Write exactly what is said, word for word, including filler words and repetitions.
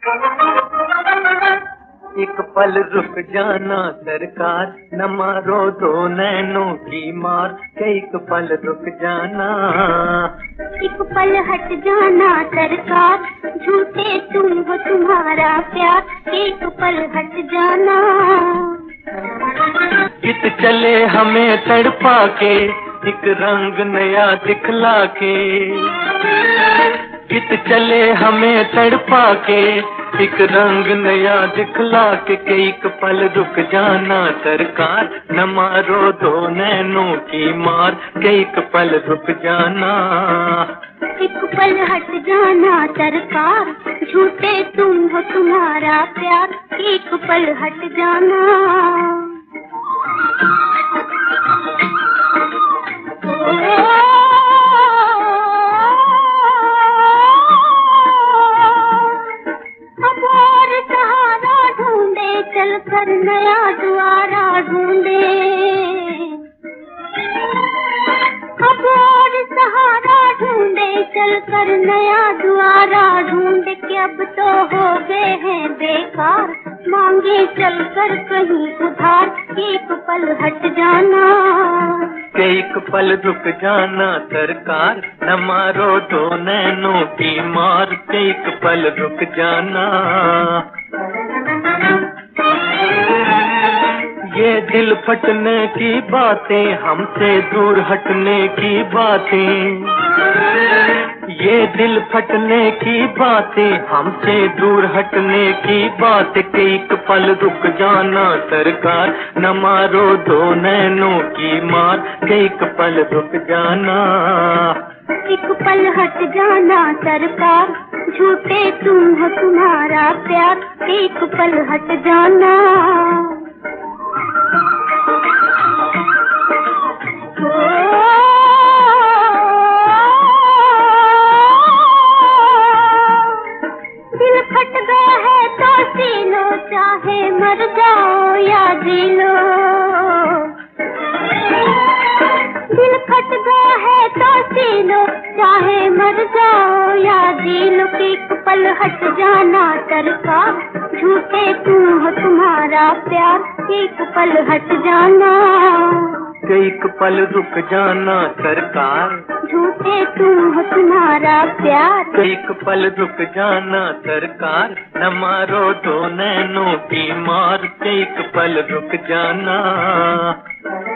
एक पल रुक जाना सरकार, न मारो दो नैनों की मार के एक पल रुक जाना। एक पल हट जाना सरकार, झूठे तुम हो तुम्हारा प्यार, एक पल हट जाना। चित चले हमें तड़पा के, एक रंग नया दिखला के। चित चले हमें तड़पा के, एक रंग नया दिखला के। एक पल रुक जाना सरकार, न मारो दो नैनों की मार के एक पल रुक जाना। एक पल हट जाना सरकार, झूठे तुम हो तुम्हारा प्यार, एक पल हट जाना। अब और सहारा ढूंढे, चल कर नया द्वारा ढूंढे। अब और सहारा ढूंढे, चल कर नया द्वारा ढूंढे के अब तो हो गए हैं बेकार, मांगे चल कर कहीं उधार, एक पल हट जाना। एक पल रुक जाना सरकार, न मारो दो नैनों की मार के एक पल रुक जाना। ये दिल फटने की बातें, हमसे दूर हटने की बातें। ये दिल फटने की बातें, हमसे दूर हटने की बात के एक पल रुक जाना सरकार, न मारो दो नैनों की मार के एक पल रुक जाना। एक पल हट जाना सरकार, झूठे तुम हो तुम्हारा प्यार, एक पल हट जाना। दिल फट गया है तो जी लो, चाहे मर जाओ या जी लो। दिल फट गया है तो जी लो, चाहे मर जाओ या जी लो। एक पल हट जाना सरकार, झूठे तुम हो तुम्हारा प्यार, एक पल हट जाना। एक पल रुक जाना सरकार, झूठे तुम हो तुम्हारा प्यार, एक पल रुक जाना सरकार, न मारो दो नैनों की मार के एक पल रुक जाना।